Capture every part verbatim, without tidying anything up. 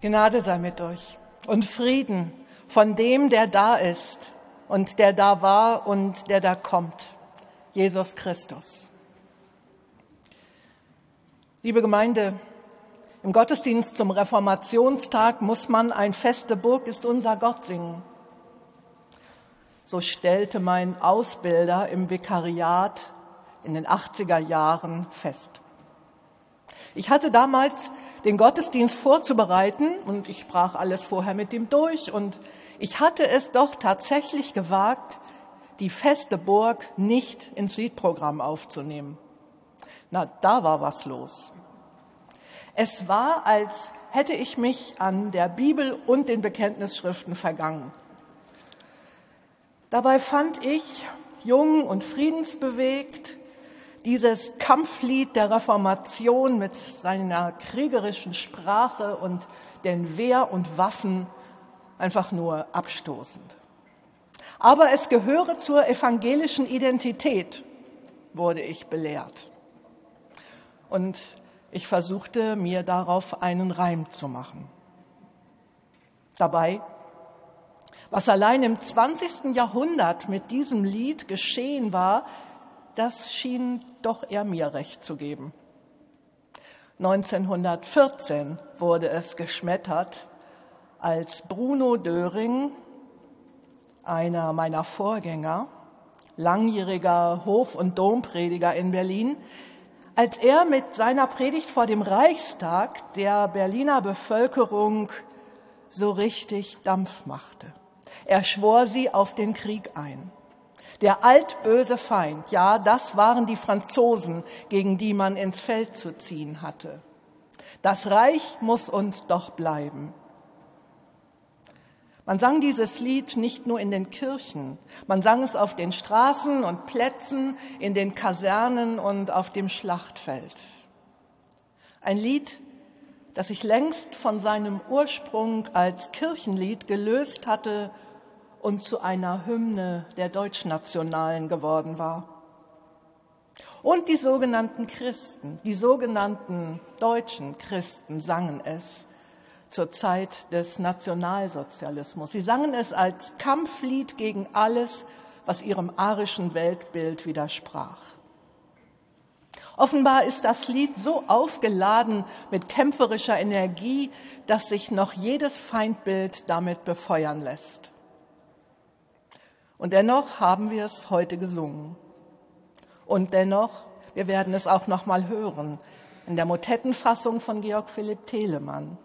Gnade sei mit euch und Frieden von dem, der da ist und der da war und der da kommt, Jesus Christus. Liebe Gemeinde, im Gottesdienst zum Reformationstag muss man "Ein feste Burg ist unser Gott" singen. So stellte mein Ausbilder im Vikariat in den achtziger Jahren fest. Ich hatte damals den Gottesdienst vorzubereiten und ich sprach alles vorher mit ihm durch und ich hatte es doch tatsächlich gewagt, die feste Burg nicht ins Liedprogramm aufzunehmen. Na, da war was los. Es war, als hätte ich mich an der Bibel und den Bekenntnisschriften vergangen. Dabei fand ich, jung und friedensbewegt, dieses Kampflied der Reformation mit seiner kriegerischen Sprache und den Wehr und Waffen einfach nur abstoßend. Aber es gehöre zur evangelischen Identität, wurde ich belehrt. Und ich versuchte, mir darauf einen Reim zu machen. Dabei, was allein im zwanzigsten Jahrhundert mit diesem Lied geschehen war, das schien doch eher mir recht zu geben. neunzehnhundertvierzehn wurde es geschmettert, als Bruno Döring, einer meiner Vorgänger, langjähriger Hof- und Domprediger in Berlin, als er mit seiner Predigt vor dem Reichstag der Berliner Bevölkerung so richtig Dampf machte. Er schwor sie auf den Krieg ein. Der altböse Feind, ja, das waren die Franzosen, gegen die man ins Feld zu ziehen hatte. Das Reich muss uns doch bleiben. Man sang dieses Lied nicht nur in den Kirchen, man sang es auf den Straßen und Plätzen, in den Kasernen und auf dem Schlachtfeld. Ein Lied, das sich längst von seinem Ursprung als Kirchenlied gelöst hatte und zu einer Hymne der Deutschnationalen geworden war. Und die sogenannten Christen, die sogenannten deutschen Christen sangen es zur Zeit des Nationalsozialismus. Sie sangen es als Kampflied gegen alles, was ihrem arischen Weltbild widersprach. Offenbar ist das Lied so aufgeladen mit kämpferischer Energie, dass sich noch jedes Feindbild damit befeuern lässt. Und dennoch haben wir es heute gesungen. Und dennoch, wir werden es auch noch mal hören, in der Motettenfassung von Georg Philipp Telemann.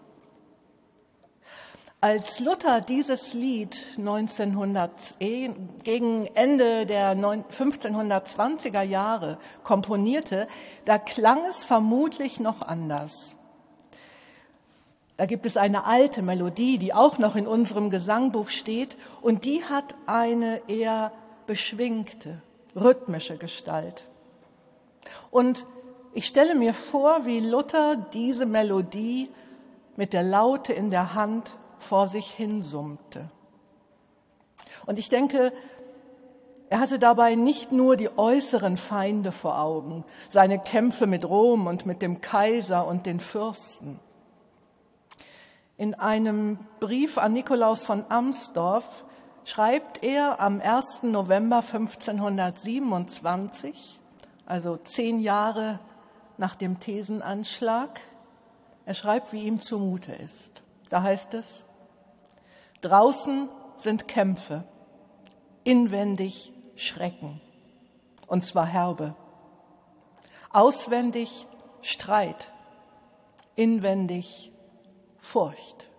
Als Luther dieses Lied neunzehnhundert, gegen Ende der fünfzehnhundertzwanziger Jahre komponierte, da klang es vermutlich noch anders. Da gibt es eine alte Melodie, die auch noch in unserem Gesangbuch steht, und die hat eine eher beschwingte, rhythmische Gestalt. Und ich stelle mir vor, wie Luther diese Melodie mit der Laute in der Hand vor sich hinsummte. Und ich denke, er hatte dabei nicht nur die äußeren Feinde vor Augen, seine Kämpfe mit Rom und mit dem Kaiser und den Fürsten. In einem Brief an Nikolaus von Amsdorf schreibt er am ersten November fünfzehnhundertsiebenundzwanzig, also zehn Jahre nach dem Thesenanschlag, er schreibt, wie ihm zumute ist. Da heißt es: Draußen sind Kämpfe, inwendig Schrecken, und zwar herbe. Auswendig Streit, inwendig Furcht.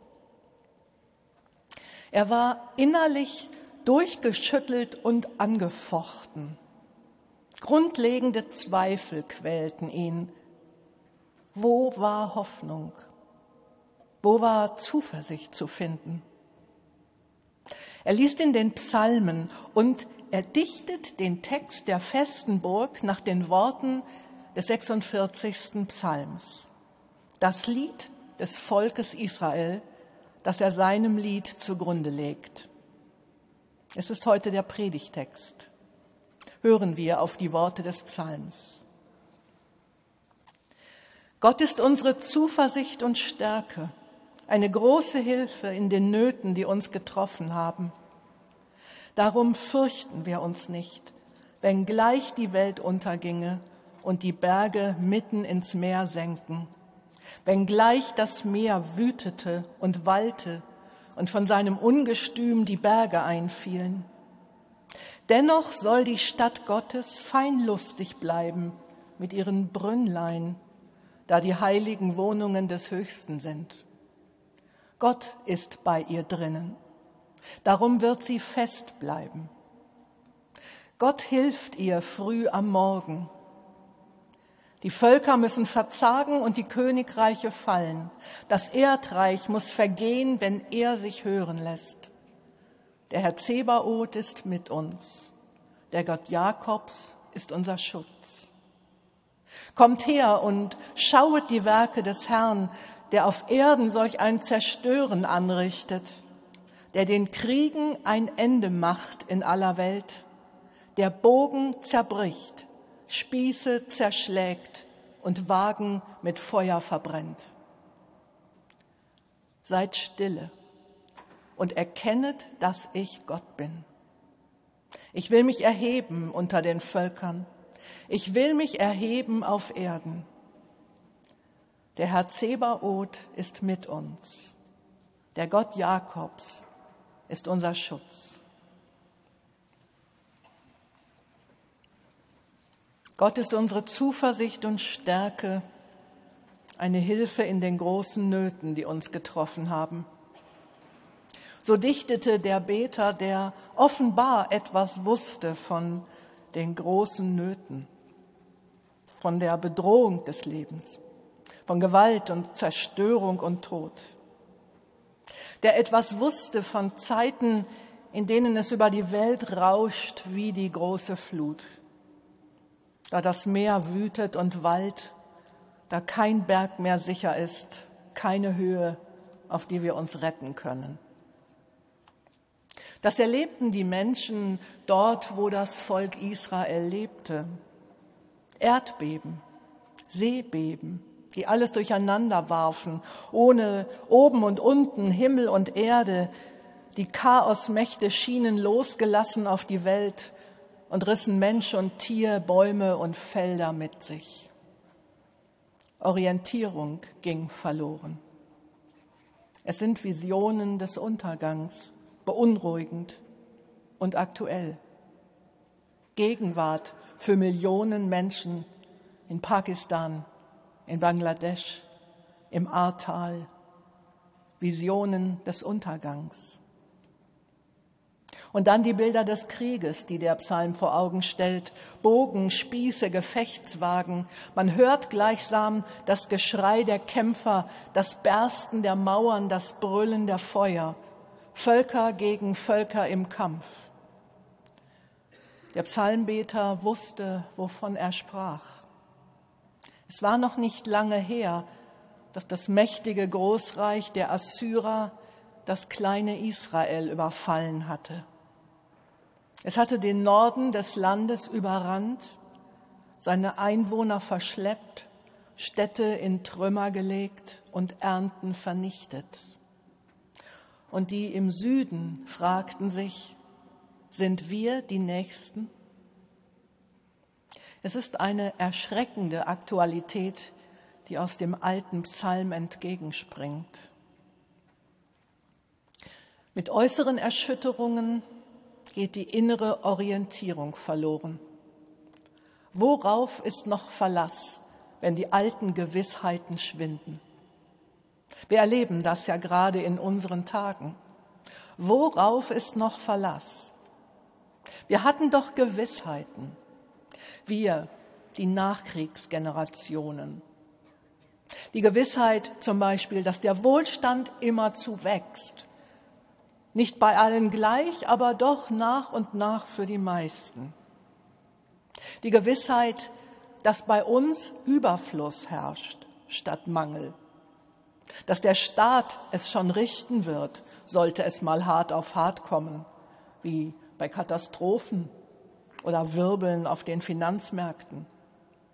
Er war innerlich durchgeschüttelt und angefochten. Grundlegende Zweifel quälten ihn. Wo war Hoffnung? Wo war Zuversicht zu finden? Er liest in den Psalmen und er dichtet den Text der festen Burg nach den Worten des sechsundvierzigsten Psalms. Das Lied des Volkes Israel, das er seinem Lied zugrunde legt. Es ist heute der Predigtext. Hören wir auf die Worte des Psalms. Gott ist unsere Zuversicht und Stärke, eine große Hilfe in den Nöten, die uns getroffen haben. Darum fürchten wir uns nicht, wenngleich die Welt unterginge und die Berge mitten ins Meer senken, wenngleich das Meer wütete und wallte und von seinem Ungestüm die Berge einfielen. Dennoch soll die Stadt Gottes fein lustig bleiben mit ihren Brünnlein, da die heiligen Wohnungen des Höchsten sind. Gott ist bei ihr drinnen, darum wird sie fest bleiben. Gott hilft ihr früh am Morgen. Die Völker müssen verzagen und die Königreiche fallen. Das Erdreich muss vergehen, wenn er sich hören lässt. Der Herr Zebaoth ist mit uns. Der Gott Jakobs ist unser Schutz. Kommt her und schauet die Werke des Herrn, der auf Erden solch ein Zerstören anrichtet, der den Kriegen ein Ende macht in aller Welt, der Bogen zerbricht, Spieße zerschlägt und Wagen mit Feuer verbrennt. Seid stille und erkennet, dass ich Gott bin. Ich will mich erheben unter den Völkern. Ich will mich erheben auf Erden. Der Herr Zebaoth ist mit uns. Der Gott Jakobs ist unser Schutz. Gott ist unsere Zuversicht und Stärke, eine Hilfe in den großen Nöten, die uns getroffen haben. So dichtete der Beter, der offenbar etwas wusste von den großen Nöten, von der Bedrohung des Lebens, von Gewalt und Zerstörung und Tod. Der etwas wusste von Zeiten, in denen es über die Welt rauscht wie die große Flut. Da das Meer wütet und wallt, da kein Berg mehr sicher ist, keine Höhe, auf die wir uns retten können. Das erlebten die Menschen dort, wo das Volk Israel lebte. Erdbeben, Seebeben, die alles durcheinander warfen, ohne oben und unten, Himmel und Erde. Die Chaosmächte schienen losgelassen auf die Welt und rissen Mensch und Tier, Bäume und Felder mit sich. Orientierung ging verloren. Es sind Visionen des Untergangs, beunruhigend und aktuell. Gegenwart für Millionen Menschen in Pakistan, in Bangladesch, im Ahrtal. Visionen des Untergangs. Und dann die Bilder des Krieges, die der Psalm vor Augen stellt. Bogen, Spieße, Gefechtswagen. Man hört gleichsam das Geschrei der Kämpfer, das Bersten der Mauern, das Brüllen der Feuer. Völker gegen Völker im Kampf. Der Psalmbeter wusste, wovon er sprach. Es war noch nicht lange her, dass das mächtige Großreich der Assyrer das kleine Israel überfallen hatte. Es hatte den Norden des Landes überrannt, seine Einwohner verschleppt, Städte in Trümmer gelegt und Ernten vernichtet. Und die im Süden fragten sich, sind wir die Nächsten? Es ist eine erschreckende Aktualität, die aus dem alten Psalm entgegenspringt. Mit äußeren Erschütterungen geht die innere Orientierung verloren. Worauf ist noch Verlass, wenn die alten Gewissheiten schwinden? Wir erleben das ja gerade in unseren Tagen. Worauf ist noch Verlass? Wir hatten doch Gewissheiten. Wir, die Nachkriegsgenerationen. Die Gewissheit zum Beispiel, dass der Wohlstand immerzu wächst. Nicht bei allen gleich, aber doch nach und nach für die meisten. Die Gewissheit, dass bei uns Überfluss herrscht statt Mangel. Dass der Staat es schon richten wird, sollte es mal hart auf hart kommen, wie bei Katastrophen oder Wirbeln auf den Finanzmärkten.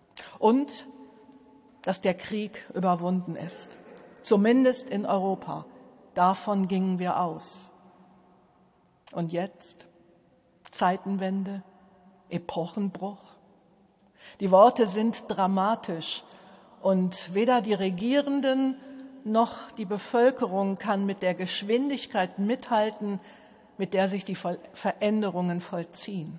Und dass der Krieg überwunden ist, zumindest in Europa. Davon gingen wir aus. Und jetzt? Zeitenwende, Epochenbruch. Die Worte sind dramatisch und weder die Regierenden noch die Bevölkerung kann mit der Geschwindigkeit mithalten, mit der sich die Veränderungen vollziehen.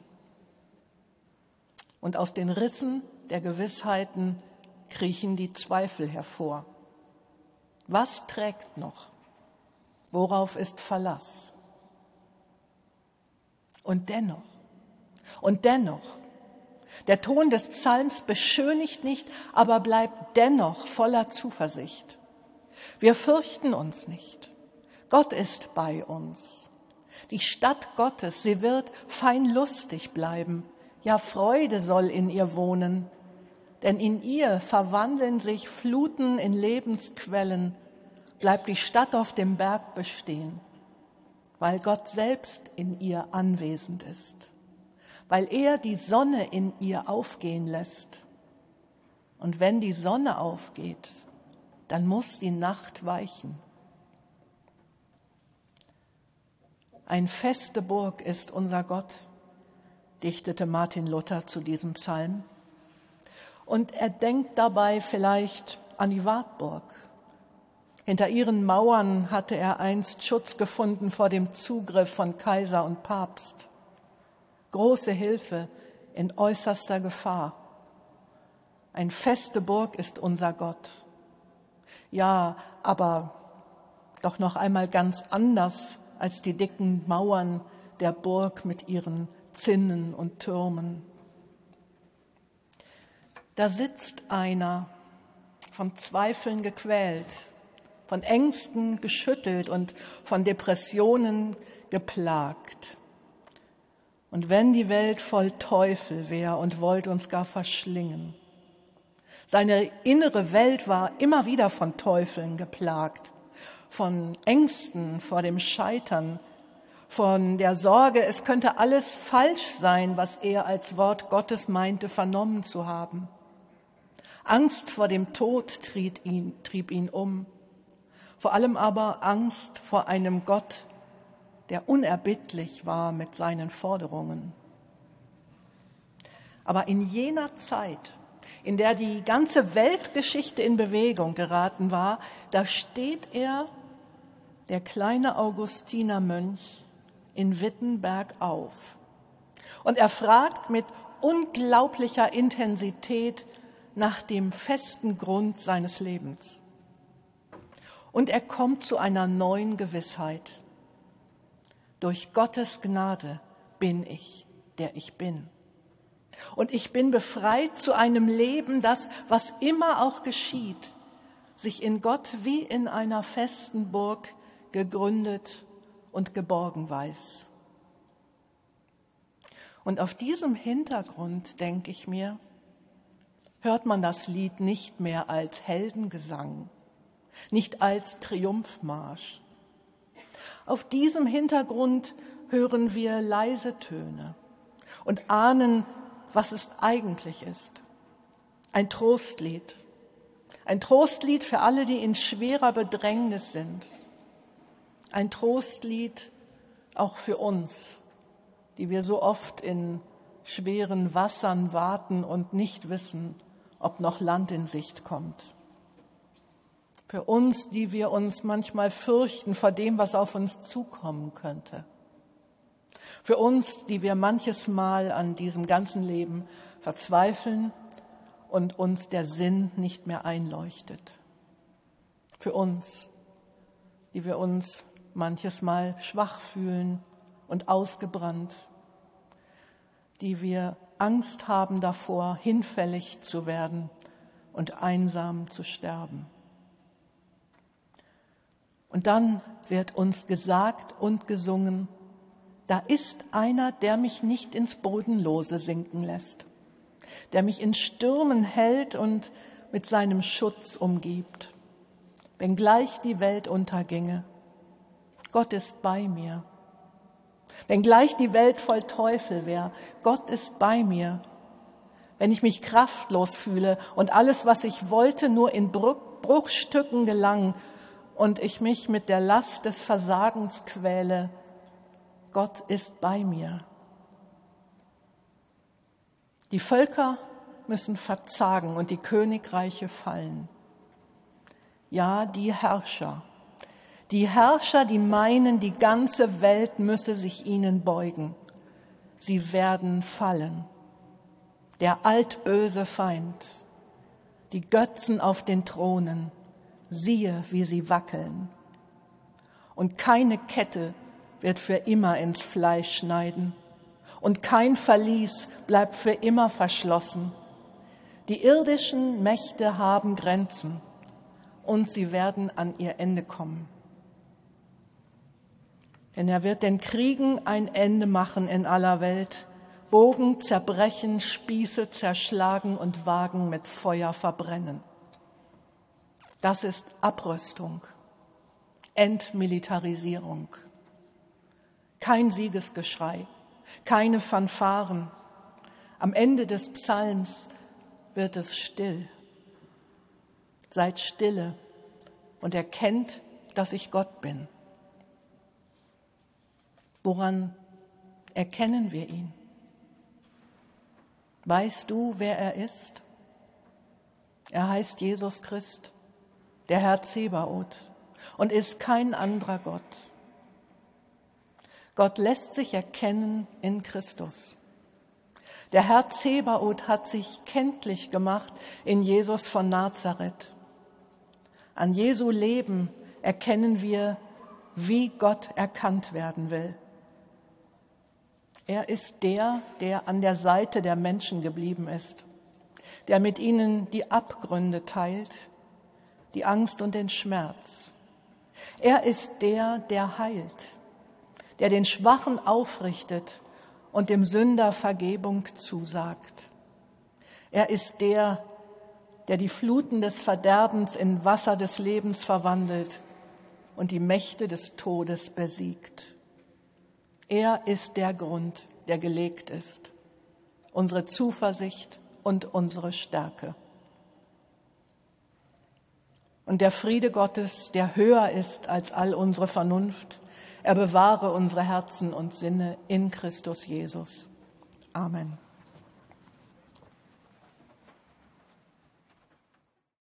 Und aus den Rissen der Gewissheiten kriechen die Zweifel hervor. Was trägt noch? Worauf ist Verlass? Und dennoch, und dennoch, der Ton des Psalms beschönigt nicht, aber bleibt dennoch voller Zuversicht. Wir fürchten uns nicht. Gott ist bei uns. Die Stadt Gottes, sie wird fein lustig bleiben. Ja, Freude soll in ihr wohnen. Denn in ihr verwandeln sich Fluten in Lebensquellen. Bleibt die Stadt auf dem Berg bestehen, weil Gott selbst in ihr anwesend ist. Weil er die Sonne in ihr aufgehen lässt. Und wenn die Sonne aufgeht, dann muss die Nacht weichen. Ein feste Burg ist unser Gott, dichtete Martin Luther zu diesem Psalm. Und er denkt dabei vielleicht an die Wartburg. Hinter ihren Mauern hatte er einst Schutz gefunden vor dem Zugriff von Kaiser und Papst. Große Hilfe in äußerster Gefahr. Eine feste Burg ist unser Gott. Ja, aber doch noch einmal ganz anders als die dicken Mauern der Burg mit ihren Zinnen und Türmen. Da sitzt einer, von Zweifeln gequält, von Ängsten geschüttelt und von Depressionen geplagt. Und wenn die Welt voll Teufel wäre und wollte uns gar verschlingen. Seine innere Welt war immer wieder von Teufeln geplagt, von Ängsten vor dem Scheitern, von der Sorge, es könnte alles falsch sein, was er als Wort Gottes meinte, vernommen zu haben. Angst vor dem Tod trieb ihn, trieb ihn um, vor allem aber Angst vor einem Gott, der unerbittlich war mit seinen Forderungen. Aber in jener Zeit, in der die ganze Weltgeschichte in Bewegung geraten war, da steht er, der kleine Augustinermönch, in Wittenberg auf. Und er fragt mit unglaublicher Intensität nach dem festen Grund seines Lebens. Und er kommt zu einer neuen Gewissheit. Durch Gottes Gnade bin ich, der ich bin. Und ich bin befreit zu einem Leben, das, was immer auch geschieht, sich in Gott wie in einer festen Burg gegründet und geborgen weiß. Und auf diesem Hintergrund, denke ich mir, hört man das Lied nicht mehr als Heldengesang, nicht als Triumphmarsch. Auf diesem Hintergrund hören wir leise Töne und ahnen, was es eigentlich ist. Ein Trostlied. Ein Trostlied für alle, die in schwerer Bedrängnis sind. Ein Trostlied auch für uns, die wir so oft in schweren Wassern warten und nicht wissen, ob noch Land in Sicht kommt. Für uns, die wir uns manchmal fürchten vor dem, was auf uns zukommen könnte. Für uns, die wir manches Mal an diesem ganzen Leben verzweifeln und uns der Sinn nicht mehr einleuchtet. Für uns, die wir uns manches Mal schwach fühlen und ausgebrannt, die wir Angst haben davor, hinfällig zu werden und einsam zu sterben. Und dann wird uns gesagt und gesungen, da ist einer, der mich nicht ins Bodenlose sinken lässt, der mich in Stürmen hält und mit seinem Schutz umgibt. Wenngleich die Welt unterginge, Gott ist bei mir. Wenngleich die Welt voll Teufel wäre, Gott ist bei mir. Wenn ich mich kraftlos fühle und alles, was ich wollte, nur in Bruchstücken gelang und ich mich mit der Last des Versagens quäle, Gott ist bei mir. Die Völker müssen verzagen und die Königreiche fallen. Ja, die Herrscher, die Herrscher, die meinen, die ganze Welt müsse sich ihnen beugen. Sie werden fallen. Der altböse Feind, die Götzen auf den Thronen, siehe, wie sie wackeln. Und keine Kette wird für immer ins Fleisch schneiden und kein Verlies bleibt für immer verschlossen. Die irdischen Mächte haben Grenzen und sie werden an ihr Ende kommen. Denn er wird den Kriegen ein Ende machen in aller Welt, Bogen zerbrechen, Spieße zerschlagen und Wagen mit Feuer verbrennen. Das ist Abrüstung, Entmilitarisierung. Kein Siegesgeschrei, keine Fanfaren. Am Ende des Psalms wird es still. Seid stille und erkennt, dass ich Gott bin. Woran erkennen wir ihn? Weißt du, wer er ist? Er heißt Jesus Christ, der Herr Zebaoth, und ist kein anderer Gott. Gott lässt sich erkennen in Christus. Der Herr Zebaoth hat sich kenntlich gemacht in Jesus von Nazareth. An Jesu Leben erkennen wir, wie Gott erkannt werden will. Er ist der, der an der Seite der Menschen geblieben ist, der mit ihnen die Abgründe teilt, die Angst und den Schmerz. Er ist der, der heilt, der den Schwachen aufrichtet und dem Sünder Vergebung zusagt. Er ist der, der die Fluten des Verderbens in Wasser des Lebens verwandelt und die Mächte des Todes besiegt. Er ist der Grund, der gelegt ist, unsere Zuversicht und unsere Stärke. Und der Friede Gottes, der höher ist als all unsere Vernunft, er bewahre unsere Herzen und Sinne in Christus Jesus. Amen.